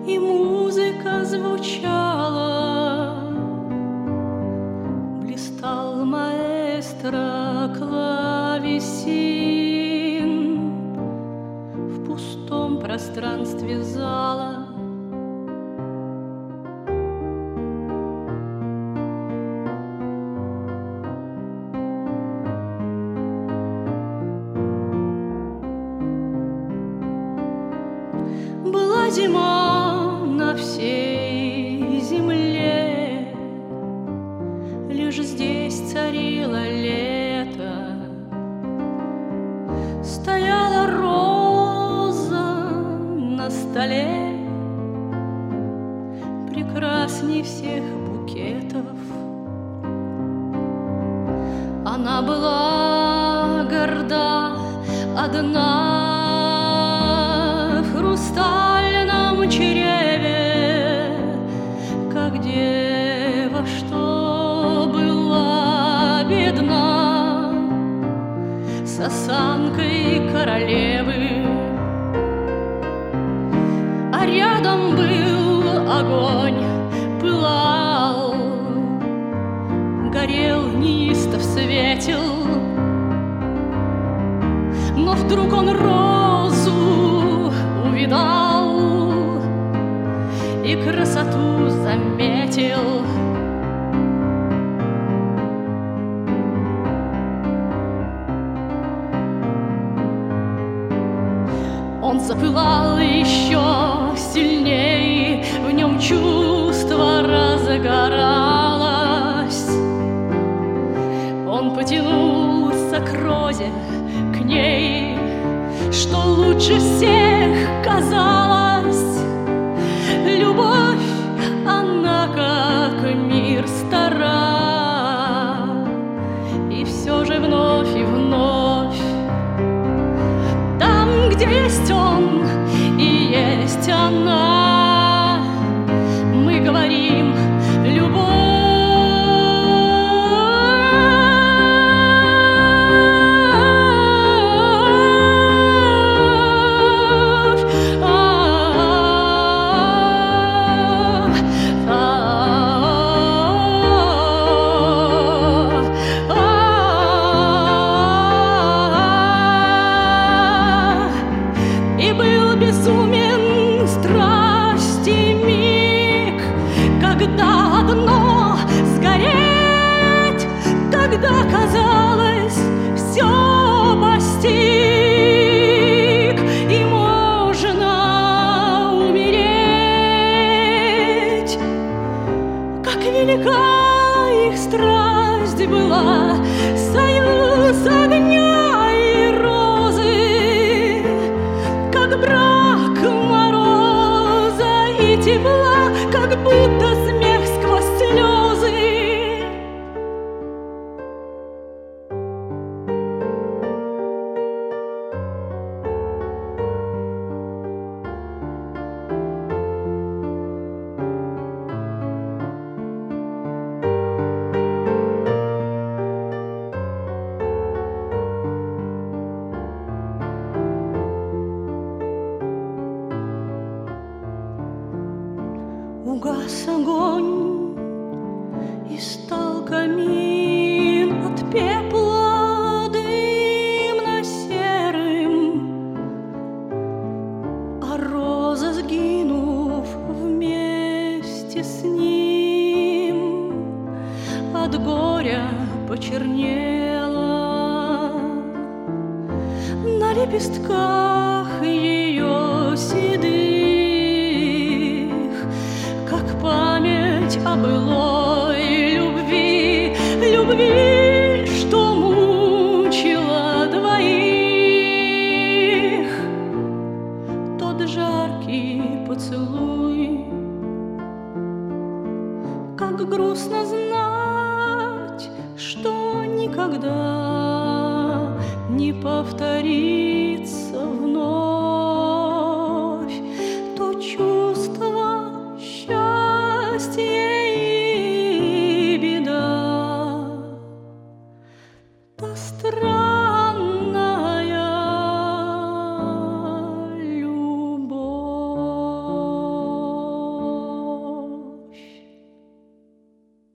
и музыка звучала. Блистал маэстро клавесин в пустом пространстве зала. Была зима на всей земле, лишь здесь царило лето. Стояла роза на столе, прекрасней всех букетов. Она была горда, одна в хрустальном чреве, как дева, что была бедна, с осанкой королевы. А рядом был огонь, пылал, горел, неистов светил. Но вдруг он розу увидал и красоту заметил. Он запылал еще сильней, в нем чувство разгоралось. Он потянулся к розе, к ней, что лучше всех казалось. Любовь, она как мир стара, и все же вновь и вновь там, где есть он и есть она, мы говорим любовь. Безумен страсти миг, когда одно сгореть, когда казалось все постиг, и можно умереть. Как велика их страсть была, союз огня и розы, как брак мороза и тепла, как будто смех сквозь слезы. Угас огонь, и стал камин от пепла дымно-серым, а роза, сгинув вместе с ним, от горя почернела. На лепестках ее седых память о былой любви, любви, что мучила двоих. Тот жаркий поцелуй, как грустно знать, что никогда не повторится вновь.